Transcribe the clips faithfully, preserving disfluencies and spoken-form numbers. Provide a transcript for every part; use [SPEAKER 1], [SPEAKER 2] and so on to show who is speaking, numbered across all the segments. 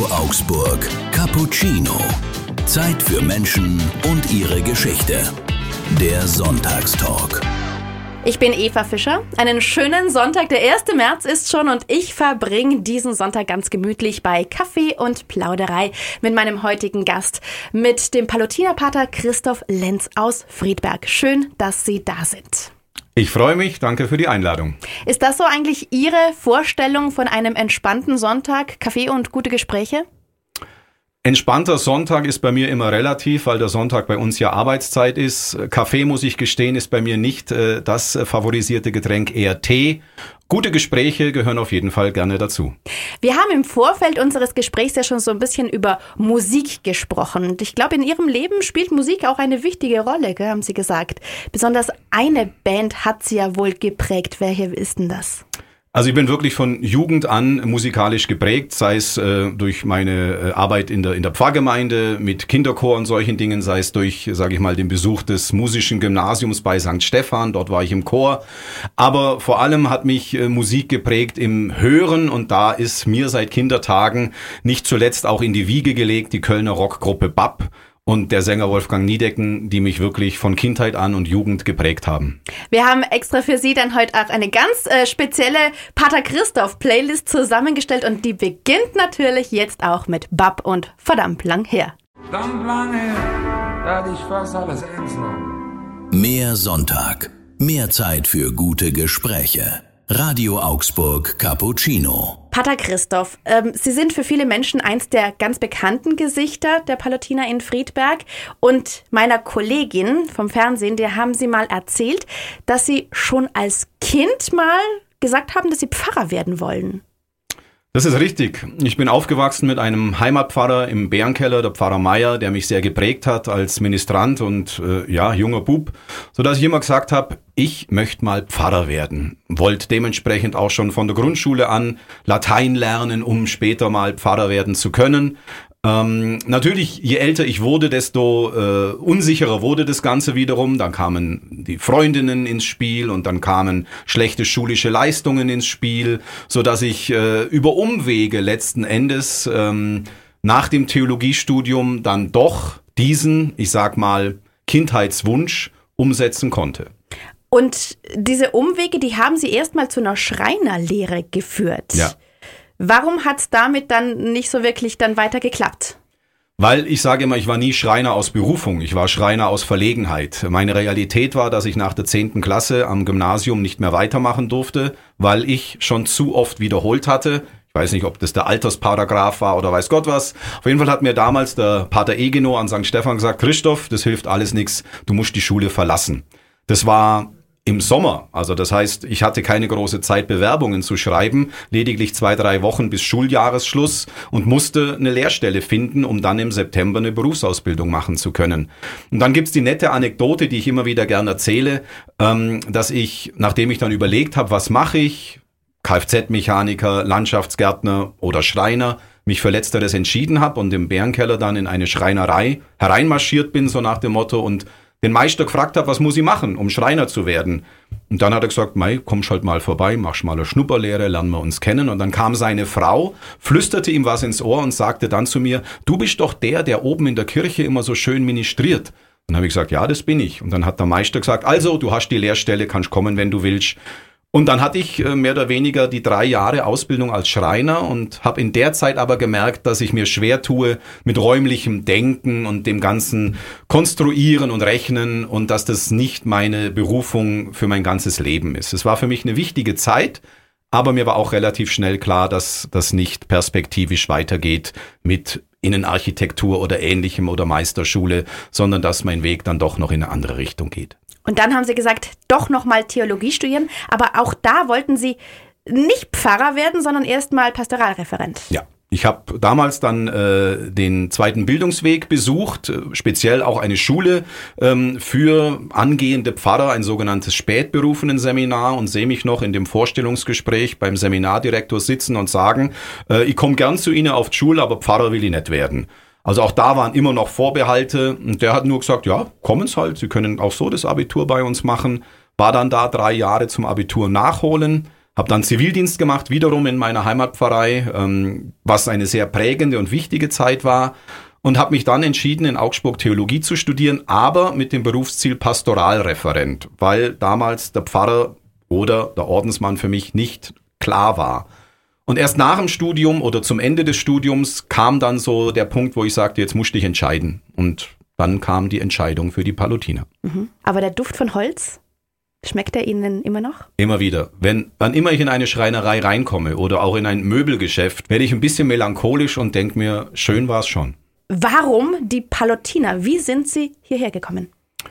[SPEAKER 1] Augsburg Cappuccino. Zeit für Menschen und ihre Geschichte. Der Sonntagstalk.
[SPEAKER 2] Ich bin Eva Fischer. Einen schönen Sonntag. Der erste März ist schon und ich verbringe diesen Sonntag ganz gemütlich bei Kaffee und Plauderei mit meinem heutigen Gast, mit dem Pallottiner-Pater Christoph Lenz aus Friedberg. Schön, dass Sie da sind.
[SPEAKER 3] Ich freue mich, danke für die Einladung.
[SPEAKER 2] Ist das so eigentlich Ihre Vorstellung von einem entspannten Sonntag, Kaffee und gute Gespräche?
[SPEAKER 3] Entspannter Sonntag ist bei mir immer relativ, weil der Sonntag bei uns ja Arbeitszeit ist. Kaffee, muss ich gestehen, ist bei mir nicht äh, das favorisierte Getränk, eher Tee. Gute Gespräche gehören auf jeden Fall gerne dazu.
[SPEAKER 2] Wir haben im Vorfeld unseres Gesprächs ja schon so ein bisschen über Musik gesprochen. Und ich glaube, in Ihrem Leben spielt Musik auch eine wichtige Rolle, gell, haben Sie gesagt. Besonders eine Band hat Sie ja wohl geprägt. Welche ist denn das?
[SPEAKER 3] Also ich bin wirklich von Jugend an musikalisch geprägt, sei es äh, durch meine äh, Arbeit in der in der Pfarrgemeinde mit Kinderchor und solchen Dingen, sei es durch, sage ich mal, den Besuch des musischen Gymnasiums bei Sankt Stephan, dort war ich im Chor. Aber vor allem hat mich äh, Musik geprägt im Hören und da ist mir seit Kindertagen nicht zuletzt auch in die Wiege gelegt die Kölner Rockgruppe B A P und der Sänger Wolfgang Niedecken, die mich wirklich von Kindheit an und Jugend geprägt haben.
[SPEAKER 2] Wir haben extra für Sie dann heute auch eine ganz äh, spezielle Pater Christoph Playlist zusammengestellt und die beginnt natürlich jetzt auch mit B A P und verdammt lang her.
[SPEAKER 4] Verdammt lang her, da hatte ich fast alles ernst genommen.
[SPEAKER 1] Mehr Sonntag, mehr Zeit für gute Gespräche. Radio Augsburg Cappuccino.
[SPEAKER 2] Pater Christoph, ähm, Sie sind für viele Menschen eins der ganz bekannten Gesichter der Pallottiner in Friedberg. Und meiner Kollegin vom Fernsehen, der haben Sie mal erzählt, dass Sie schon als Kind mal gesagt haben, dass Sie Pfarrer werden wollen.
[SPEAKER 3] Das ist richtig. Ich bin aufgewachsen mit einem Heimatpfarrer im Bärenkeller, der Pfarrer Meier, der mich sehr geprägt hat als Ministrant und äh, ja, junger Bub, sodass ich immer gesagt habe, ich möchte mal Pfarrer werden. Wollte dementsprechend auch schon von der Grundschule an Latein lernen, um später mal Pfarrer werden zu können. Ähm, natürlich, je älter ich wurde, desto äh, unsicherer wurde das Ganze wiederum. Dann kamen die Freundinnen ins Spiel und dann kamen schlechte schulische Leistungen ins Spiel, so dass ich äh, über Umwege letzten Endes ähm, nach dem Theologiestudium dann doch diesen, ich sag mal, Kindheitswunsch umsetzen konnte.
[SPEAKER 2] Und diese Umwege, die haben Sie erstmal zu einer Schreinerlehre geführt.
[SPEAKER 3] Ja.
[SPEAKER 2] Warum hat es damit dann nicht so wirklich dann weiter geklappt?
[SPEAKER 3] Weil ich sage immer, ich war nie Schreiner aus Berufung, ich war Schreiner aus Verlegenheit. Meine Realität war, dass ich nach der zehnten Klasse am Gymnasium nicht mehr weitermachen durfte, weil ich schon zu oft wiederholt hatte. Ich weiß nicht, ob das der Altersparagraph war oder weiß Gott was. Auf jeden Fall hat mir damals der Pater Egeno an Sankt Stephan gesagt, Christoph, das hilft alles nichts, du musst die Schule verlassen. Das war im Sommer, also das heißt, ich hatte keine große Zeit, Bewerbungen zu schreiben, lediglich zwei, drei Wochen bis Schuljahresschluss und musste eine Lehrstelle finden, um dann im September eine Berufsausbildung machen zu können. Und dann gibt's die nette Anekdote, die ich immer wieder gern erzähle, dass ich, nachdem ich dann überlegt habe, was mache ich, Kfz-Mechaniker, Landschaftsgärtner oder Schreiner, mich für Letzteres entschieden habe und im Bärenkeller dann in eine Schreinerei hereinmarschiert bin, so nach dem Motto, und den Meister gefragt habe, was muss ich machen, um Schreiner zu werden. Und dann hat er gesagt, Mei, kommst halt mal vorbei, machst mal eine Schnupperlehre, lernen wir uns kennen. Und dann kam seine Frau, flüsterte ihm was ins Ohr und sagte dann zu mir, du bist doch der, der oben in der Kirche immer so schön ministriert. Dann habe ich gesagt, ja, das bin ich. Und dann hat der Meister gesagt, also, du hast die Lehrstelle, kannst kommen, wenn du willst. Und dann hatte ich mehr oder weniger die drei Jahre Ausbildung als Schreiner und habe in der Zeit aber gemerkt, dass ich mir schwer tue mit räumlichem Denken und dem ganzen Konstruieren und Rechnen und dass das nicht meine Berufung für mein ganzes Leben ist. Es war für mich eine wichtige Zeit, aber mir war auch relativ schnell klar, dass das nicht perspektivisch weitergeht mit Innenarchitektur oder Ähnlichem oder Meisterschule, sondern dass mein Weg dann doch noch in eine andere Richtung geht.
[SPEAKER 2] Und dann haben Sie gesagt, doch nochmal Theologie studieren, aber auch da wollten Sie nicht Pfarrer werden, sondern erstmal Pastoralreferent.
[SPEAKER 3] Ja, ich habe damals dann äh, den zweiten Bildungsweg besucht, äh, speziell auch eine Schule ähm, für angehende Pfarrer, ein sogenanntes Spätberufenen-Seminar, und sehe mich noch in dem Vorstellungsgespräch beim Seminardirektor sitzen und sagen, äh, ich komme gern zu Ihnen auf die Schule, aber Pfarrer will ich nicht werden. Also auch da waren immer noch Vorbehalte und der hat nur gesagt, ja, kommen's halt, Sie können auch so das Abitur bei uns machen. War dann da drei Jahre zum Abitur nachholen, Habe dann Zivildienst gemacht, wiederum in meiner Heimatpfarrei, ähm, was eine sehr prägende und wichtige Zeit war. Und habe mich dann entschieden, in Augsburg Theologie zu studieren, aber mit dem Berufsziel Pastoralreferent, weil damals der Pfarrer oder der Ordensmann für mich nicht klar war. Und erst nach dem Studium oder zum Ende des Studiums kam dann so der Punkt, wo ich sagte, jetzt musst du dich entscheiden. Und dann kam die Entscheidung für die Pallottiner.
[SPEAKER 2] Mhm. Aber der Duft von Holz, schmeckt er Ihnen immer noch?
[SPEAKER 3] Immer wieder. Wenn, wann immer ich in eine Schreinerei reinkomme oder auch in ein Möbelgeschäft, werde ich ein bisschen melancholisch und denke mir, schön war es schon.
[SPEAKER 2] Warum die Pallottiner? Wie sind Sie hierher gekommen?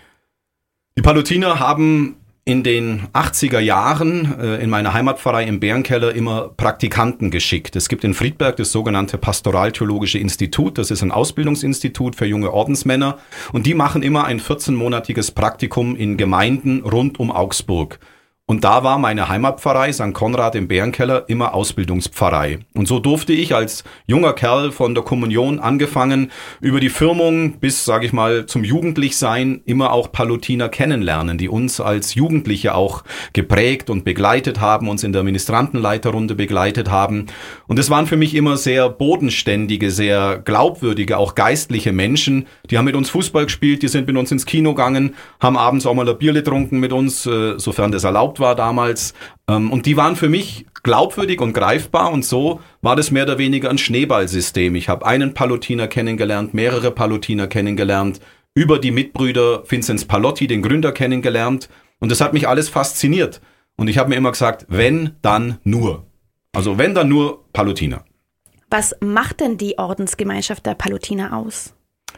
[SPEAKER 3] Die Pallottiner haben in den achtziger Jahren äh, in meiner Heimatpfarrei im Bärenkeller immer Praktikanten geschickt. Es gibt in Friedberg das sogenannte Pastoraltheologische Institut. Das ist ein Ausbildungsinstitut für junge Ordensmänner. Und die machen immer ein vierzehnmonatiges Praktikum in Gemeinden rund um Augsburg. Und da war meine Heimatpfarrei Sankt Konrad im Bärenkeller immer Ausbildungspfarrei. Und so durfte ich als junger Kerl von der Kommunion angefangen, über die Firmung bis, sage ich mal, zum Jugendlichsein immer auch Pallottiner kennenlernen, die uns als Jugendliche auch geprägt und begleitet haben, uns in der Ministrantenleiterrunde begleitet haben. Und es waren für mich immer sehr bodenständige, sehr glaubwürdige, auch geistliche Menschen. Die haben mit uns Fußball gespielt, die sind mit uns ins Kino gegangen, haben abends auch mal ein Bier getrunken mit uns, sofern das erlaubt war damals. Und die waren für mich glaubwürdig und greifbar und so war das mehr oder weniger ein Schneeballsystem. Ich habe einen Pallottiner kennengelernt, mehrere Pallottiner kennengelernt, über die Mitbrüder Vinzenz Pallotti, den Gründer, kennengelernt und das hat mich alles fasziniert. Und ich habe mir immer gesagt, wenn, dann nur. Also wenn, dann nur Pallottiner.
[SPEAKER 2] Was macht denn die Ordensgemeinschaft der Pallottiner aus?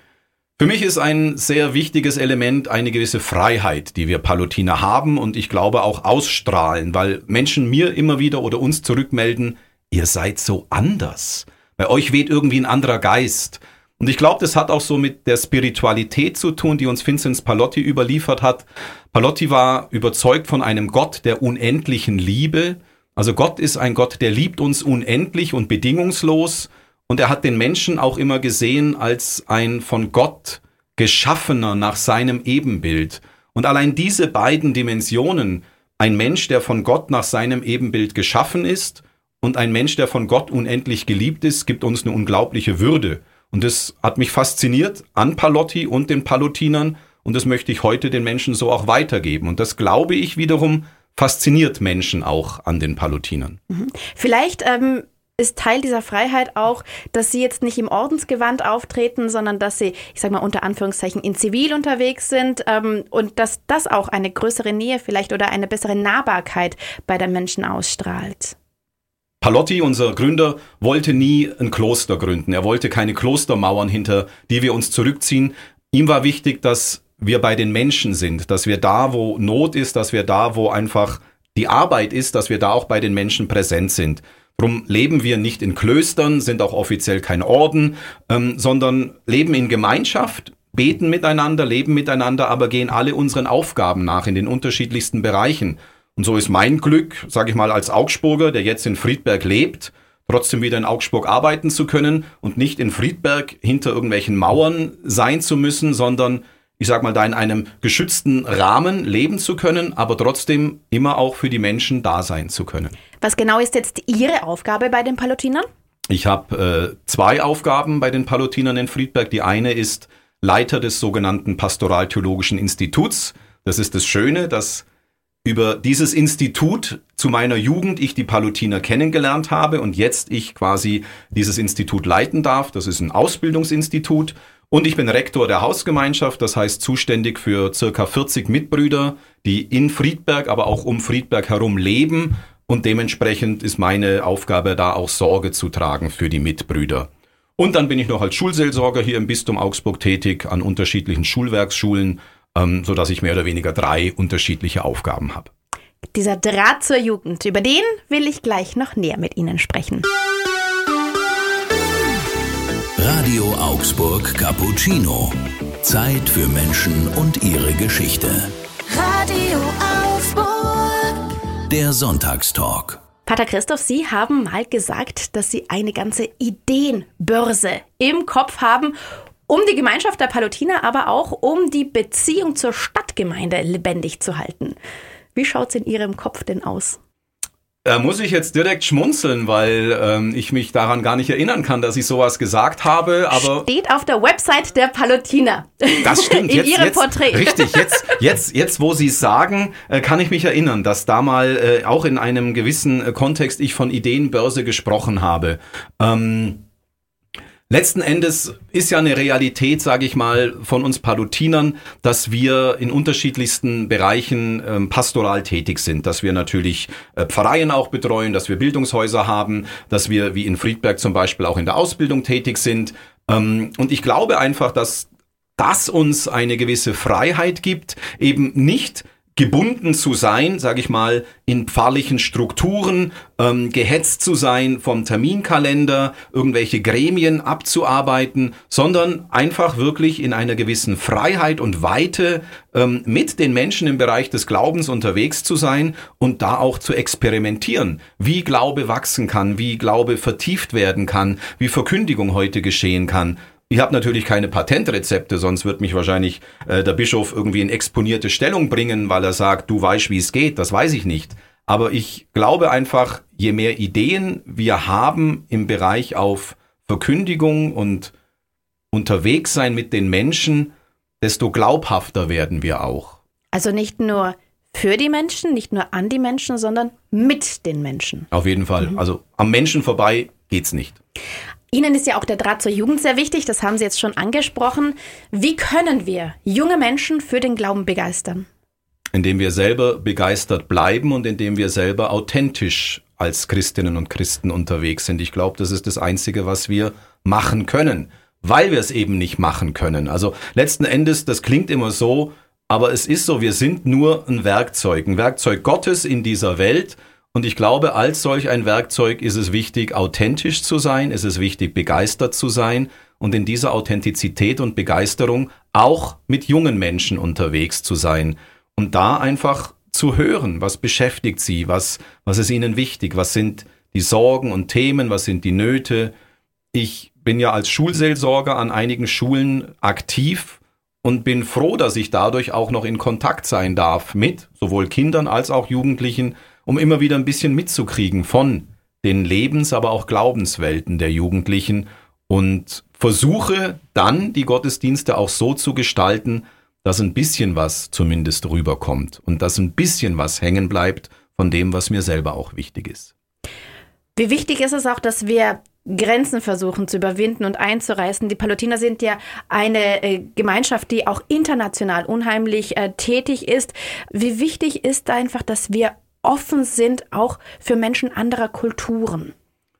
[SPEAKER 3] Für mich ist ein sehr wichtiges Element eine gewisse Freiheit, die wir Pallottiner haben und ich glaube auch ausstrahlen, weil Menschen mir immer wieder oder uns zurückmelden, ihr seid so anders. Bei euch weht irgendwie ein anderer Geist. Und ich glaube, das hat auch so mit der Spiritualität zu tun, die uns Vinzenz Pallotti überliefert hat. Pallotti war überzeugt von einem Gott der unendlichen Liebe. Also Gott ist ein Gott, der liebt uns unendlich und bedingungslos. Und er hat den Menschen auch immer gesehen als ein von Gott geschaffener nach seinem Ebenbild. Und allein diese beiden Dimensionen, ein Mensch, der von Gott nach seinem Ebenbild geschaffen ist und ein Mensch, der von Gott unendlich geliebt ist, gibt uns eine unglaubliche Würde. Und das hat mich fasziniert an Pallotti und den Pallottinern und das möchte ich heute den Menschen so auch weitergeben. Und das, glaube ich, wiederum fasziniert Menschen auch an den Pallottinern.
[SPEAKER 2] Mhm. Vielleicht ähm ist Teil dieser Freiheit auch, dass Sie jetzt nicht im Ordensgewand auftreten, sondern dass Sie, ich sage mal unter Anführungszeichen, in Zivil unterwegs sind ähm, und dass das auch eine größere Nähe vielleicht oder eine bessere Nahbarkeit bei den Menschen ausstrahlt.
[SPEAKER 3] Pallotti, unser Gründer, wollte nie ein Kloster gründen. Er wollte keine Klostermauern, hinter die wir uns zurückziehen. Ihm war wichtig, dass wir bei den Menschen sind, dass wir da, wo Not ist, dass wir da, wo einfach die Arbeit ist, dass wir da auch bei den Menschen präsent sind. Darum leben wir nicht in Klöstern, sind auch offiziell kein Orden, ähm, sondern leben in Gemeinschaft, beten miteinander, leben miteinander, aber gehen alle unseren Aufgaben nach in den unterschiedlichsten Bereichen. Und so ist mein Glück, sage ich mal, als Augsburger, der jetzt in Friedberg lebt, trotzdem wieder in Augsburg arbeiten zu können und nicht in Friedberg hinter irgendwelchen Mauern sein zu müssen, sondern ich sag mal, da in einem geschützten Rahmen leben zu können, aber trotzdem immer auch für die Menschen da sein zu können.
[SPEAKER 2] Was genau ist jetzt Ihre Aufgabe bei den Pallottinern?
[SPEAKER 3] Ich habe äh, zwei Aufgaben bei den Pallottinern in Friedberg. Die eine ist Leiter des sogenannten Pastoraltheologischen Instituts. Das ist das Schöne, dass über dieses Institut zu meiner Jugend ich die Pallottiner kennengelernt habe und jetzt ich quasi dieses Institut leiten darf. Das ist ein Ausbildungsinstitut. Und ich bin Rektor der Hausgemeinschaft, das heißt zuständig für circa vierzig Mitbrüder, die in Friedberg, aber auch um Friedberg herum leben. Und dementsprechend ist meine Aufgabe da auch Sorge zu tragen für die Mitbrüder. Und dann bin ich noch als Schulseelsorger hier im Bistum Augsburg tätig an unterschiedlichen Schulwerksschulen, ähm, sodass ich mehr oder weniger drei unterschiedliche Aufgaben habe.
[SPEAKER 2] Dieser Draht zur Jugend, über den will ich gleich noch näher mit Ihnen sprechen.
[SPEAKER 1] Radio Augsburg Cappuccino. Zeit für Menschen und ihre Geschichte.
[SPEAKER 5] Radio Augsburg.
[SPEAKER 1] Der Sonntagstalk.
[SPEAKER 2] Pater Christoph, Sie haben mal gesagt, dass Sie eine ganze Ideenbörse im Kopf haben, um die Gemeinschaft der Pallottiner, aber auch um die Beziehung zur Stadtgemeinde lebendig zu halten. Wie schaut es in Ihrem Kopf denn aus?
[SPEAKER 3] Da muss ich jetzt direkt schmunzeln, weil ähm, ich mich daran gar nicht erinnern kann, dass ich sowas gesagt habe. Aber
[SPEAKER 2] steht auf der Website der Pallottiner.
[SPEAKER 3] Das stimmt.
[SPEAKER 2] In
[SPEAKER 3] jetzt,
[SPEAKER 2] ihrem
[SPEAKER 3] jetzt,
[SPEAKER 2] Porträt.
[SPEAKER 3] Richtig, jetzt, jetzt, jetzt wo Sie es sagen, äh, kann ich mich erinnern, dass da mal äh, auch in einem gewissen äh, Kontext ich von Ideenbörse gesprochen habe. Ähm, Letzten Endes ist ja eine Realität, sage ich mal, von uns Pallottinern, dass wir in unterschiedlichsten Bereichen ähm, pastoral tätig sind, dass wir natürlich äh, Pfarreien auch betreuen, dass wir Bildungshäuser haben, dass wir wie in Friedberg zum Beispiel auch in der Ausbildung tätig sind. Ähm, und ich glaube einfach, dass das uns eine gewisse Freiheit gibt, eben nicht gebunden zu sein, sage ich mal, in pfarrlichen Strukturen, ähm, gehetzt zu sein vom Terminkalender, irgendwelche Gremien abzuarbeiten, sondern einfach wirklich in einer gewissen Freiheit und Weite ähm, mit den Menschen im Bereich des Glaubens unterwegs zu sein und da auch zu experimentieren, wie Glaube wachsen kann, wie Glaube vertieft werden kann, wie Verkündigung heute geschehen kann. Ich habe natürlich keine Patentrezepte, sonst wird mich wahrscheinlich äh, der Bischof irgendwie in exponierte Stellung bringen, weil er sagt, du weißt, wie es geht. Das weiß ich nicht. Aber ich glaube einfach, je mehr Ideen wir haben im Bereich auf Verkündigung und unterwegs sein mit den Menschen, desto glaubhafter werden wir auch.
[SPEAKER 2] Also nicht nur für die Menschen, nicht nur an die Menschen, sondern mit den Menschen.
[SPEAKER 3] Auf jeden Fall. Mhm. Also am Menschen vorbei geht's nicht.
[SPEAKER 2] Ihnen ist ja auch der Draht zur Jugend sehr wichtig, das haben Sie jetzt schon angesprochen. Wie können wir junge Menschen für den Glauben begeistern?
[SPEAKER 3] Indem wir selber begeistert bleiben und indem wir selber authentisch als Christinnen und Christen unterwegs sind. Ich glaube, das ist das Einzige, was wir machen können, weil wir es eben nicht machen können. Also letzten Endes, das klingt immer so, aber es ist so, wir sind nur ein Werkzeug, ein Werkzeug Gottes in dieser Welt. Und ich glaube, als solch ein Werkzeug ist es wichtig, authentisch zu sein, ist es wichtig, begeistert zu sein und in dieser Authentizität und Begeisterung auch mit jungen Menschen unterwegs zu sein und da einfach zu hören, was beschäftigt sie, was, was ist ihnen wichtig, was sind die Sorgen und Themen, was sind die Nöte. Ich bin ja als Schulseelsorger an einigen Schulen aktiv und bin froh, dass ich dadurch auch noch in Kontakt sein darf mit sowohl Kindern als auch Jugendlichen, um immer wieder ein bisschen mitzukriegen von den Lebens-, aber auch Glaubenswelten der Jugendlichen und versuche dann, die Gottesdienste auch so zu gestalten, dass ein bisschen was zumindest rüberkommt und dass ein bisschen was hängen bleibt von dem, was mir selber auch wichtig ist.
[SPEAKER 2] Wie wichtig ist es auch, dass wir Grenzen versuchen zu überwinden und einzureißen? Die Pallottiner sind ja eine äh, Gemeinschaft, die auch international unheimlich äh, tätig ist. Wie wichtig ist einfach, dass wir offen sind, auch für Menschen anderer Kulturen?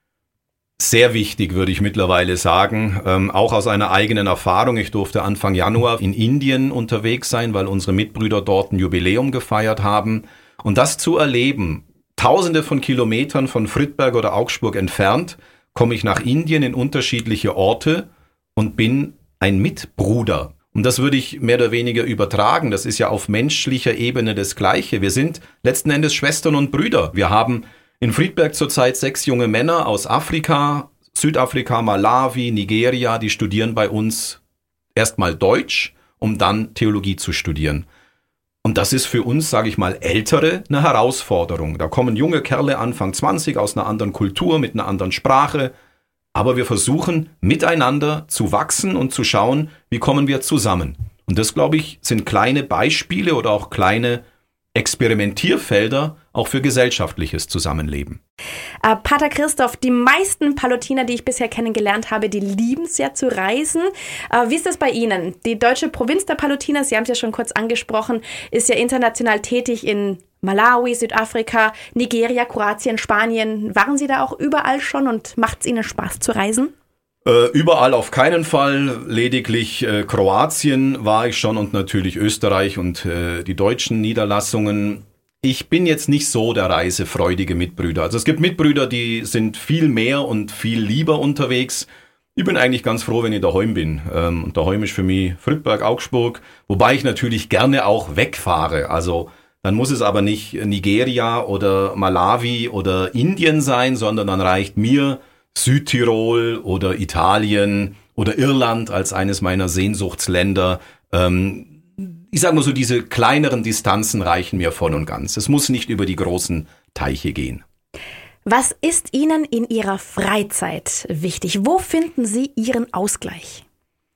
[SPEAKER 3] Sehr wichtig, würde ich mittlerweile sagen, ähm, auch aus einer eigenen Erfahrung. Ich durfte Anfang Januar in Indien unterwegs sein, weil unsere Mitbrüder dort ein Jubiläum gefeiert haben. Und das zu erleben, tausende von Kilometern von Friedberg oder Augsburg entfernt, komme ich nach Indien in unterschiedliche Orte und bin ein Mitbruder. Und das würde ich mehr oder weniger übertragen. Das ist ja auf menschlicher Ebene das Gleiche. Wir sind letzten Endes Schwestern und Brüder. Wir haben in Friedberg zurzeit sechs junge Männer aus Afrika, Südafrika, Malawi, Nigeria, die studieren bei uns erstmal Deutsch, um dann Theologie zu studieren. Und das ist für uns, sage ich mal, Ältere eine Herausforderung. Da kommen junge Kerle Anfang zwanzig aus einer anderen Kultur, mit einer anderen Sprache. Aber wir versuchen miteinander zu wachsen und zu schauen, wie kommen wir zusammen. Und das, glaube ich, sind kleine Beispiele oder auch kleine Experimentierfelder auch für gesellschaftliches Zusammenleben.
[SPEAKER 2] Äh, Pater Christoph, die meisten Pallottiner, die ich bisher kennengelernt habe, die lieben es ja zu reisen. Äh, wie ist das bei Ihnen? Die deutsche Provinz der Pallottiner, Sie haben es ja schon kurz angesprochen, ist ja international tätig in Malawi, Südafrika, Nigeria, Kroatien, Spanien. Waren Sie da auch überall schon und macht es Ihnen Spaß zu reisen?
[SPEAKER 3] Äh, überall auf keinen Fall, lediglich äh, Kroatien war ich schon und natürlich Österreich und äh, die deutschen Niederlassungen. Ich bin jetzt nicht so der reisefreudige Mitbrüder. Also es gibt Mitbrüder, die sind viel mehr und viel lieber unterwegs. Ich bin eigentlich ganz froh, wenn ich daheim bin. Ähm, und daheim ist für mich Friedberg, Augsburg, wobei ich natürlich gerne auch wegfahre. Also dann muss es aber nicht Nigeria oder Malawi oder Indien sein, sondern dann reicht mir Südtirol oder Italien oder Irland als eines meiner Sehnsuchtsländer. Ähm, ich sage nur so, diese kleineren Distanzen reichen mir voll und ganz. Es muss nicht über die großen Teiche gehen.
[SPEAKER 2] Was ist Ihnen in Ihrer Freizeit wichtig? Wo finden Sie Ihren Ausgleich?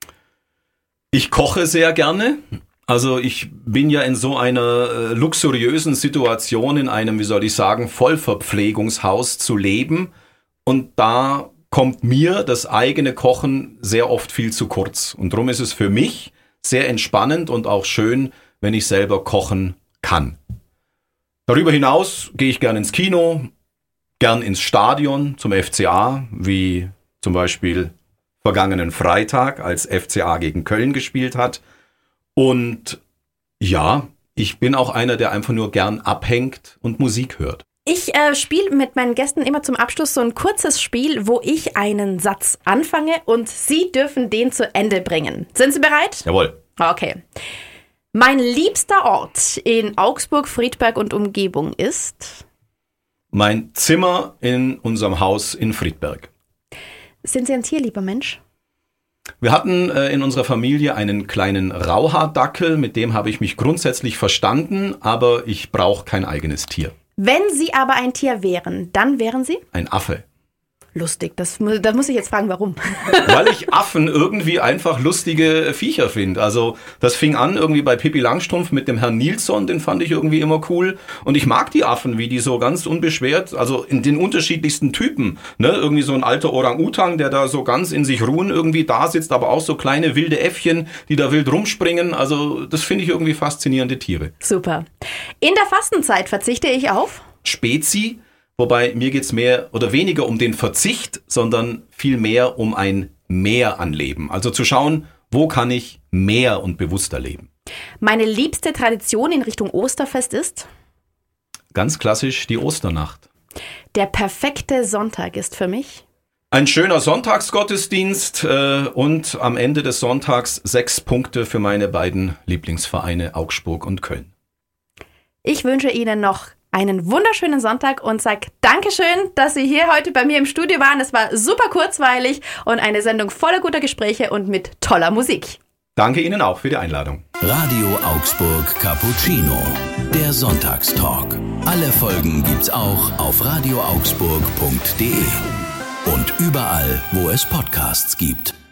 [SPEAKER 3] Ich koche sehr gerne. Also ich bin ja in so einer äh, luxuriösen Situation, in einem, wie soll ich sagen, Vollverpflegungshaus zu leben. Und da kommt mir das eigene Kochen sehr oft viel zu kurz. Und darum ist es für mich sehr entspannend und auch schön, wenn ich selber kochen kann. Darüber hinaus gehe ich gern ins Kino, gern ins Stadion zum F C A, wie zum Beispiel vergangenen Freitag, als F C A gegen Köln gespielt hat. Und ja, ich bin auch einer, der einfach nur gern abhängt und Musik hört.
[SPEAKER 2] Ich äh, spiele mit meinen Gästen immer zum Abschluss so ein kurzes Spiel, wo ich einen Satz anfange und Sie dürfen den zu Ende bringen. Sind Sie bereit?
[SPEAKER 3] Jawohl.
[SPEAKER 2] Okay. Mein liebster Ort in Augsburg, Friedberg und Umgebung ist?
[SPEAKER 3] Mein Zimmer in unserem Haus in Friedberg.
[SPEAKER 2] Sind Sie ein tierlieber Mensch?
[SPEAKER 3] Wir hatten äh, in unserer Familie einen kleinen Rauhaardackel, mit dem habe ich mich grundsätzlich verstanden, aber ich brauche kein eigenes Tier.
[SPEAKER 2] Wenn Sie aber ein Tier wären, dann wären Sie?
[SPEAKER 3] Ein Affe.
[SPEAKER 2] Lustig, das, das muss ich jetzt fragen, warum?
[SPEAKER 3] Weil ich Affen irgendwie einfach lustige Viecher finde. Also das fing an irgendwie bei Pippi Langstrumpf mit dem Herrn Nilsson, den fand ich irgendwie immer cool. Und ich mag die Affen, wie die so ganz unbeschwert, also in den unterschiedlichsten Typen. Ne? Irgendwie so ein alter Orang-Utan, der da so ganz in sich ruhen irgendwie da sitzt, aber auch so kleine wilde Äffchen, die da wild rumspringen. Also das finde ich irgendwie faszinierende Tiere.
[SPEAKER 2] Super. In der Fastenzeit verzichte ich auf?
[SPEAKER 3] Spezi. Wobei mir geht's mehr oder weniger um den Verzicht, sondern viel mehr um ein Mehr an Leben. Also zu schauen, wo kann ich mehr und bewusster leben.
[SPEAKER 2] Meine liebste Tradition in Richtung Osterfest ist?
[SPEAKER 3] Ganz klassisch die Osternacht.
[SPEAKER 2] Der perfekte Sonntag ist für mich?
[SPEAKER 3] Ein schöner Sonntagsgottesdienst äh, und am Ende des Sonntags sechs Punkte für meine beiden Lieblingsvereine Augsburg und Köln.
[SPEAKER 2] Ich wünsche Ihnen noch einen wunderschönen Sonntag und sag Dankeschön, dass Sie hier heute bei mir im Studio waren. Es war super kurzweilig und eine Sendung voller guter Gespräche und mit toller Musik.
[SPEAKER 3] Danke Ihnen auch für die Einladung.
[SPEAKER 1] Radio Augsburg Cappuccino, der Sonntagstalk. Alle Folgen gibt's auch auf radio augsburg punkt de und überall, wo es Podcasts gibt.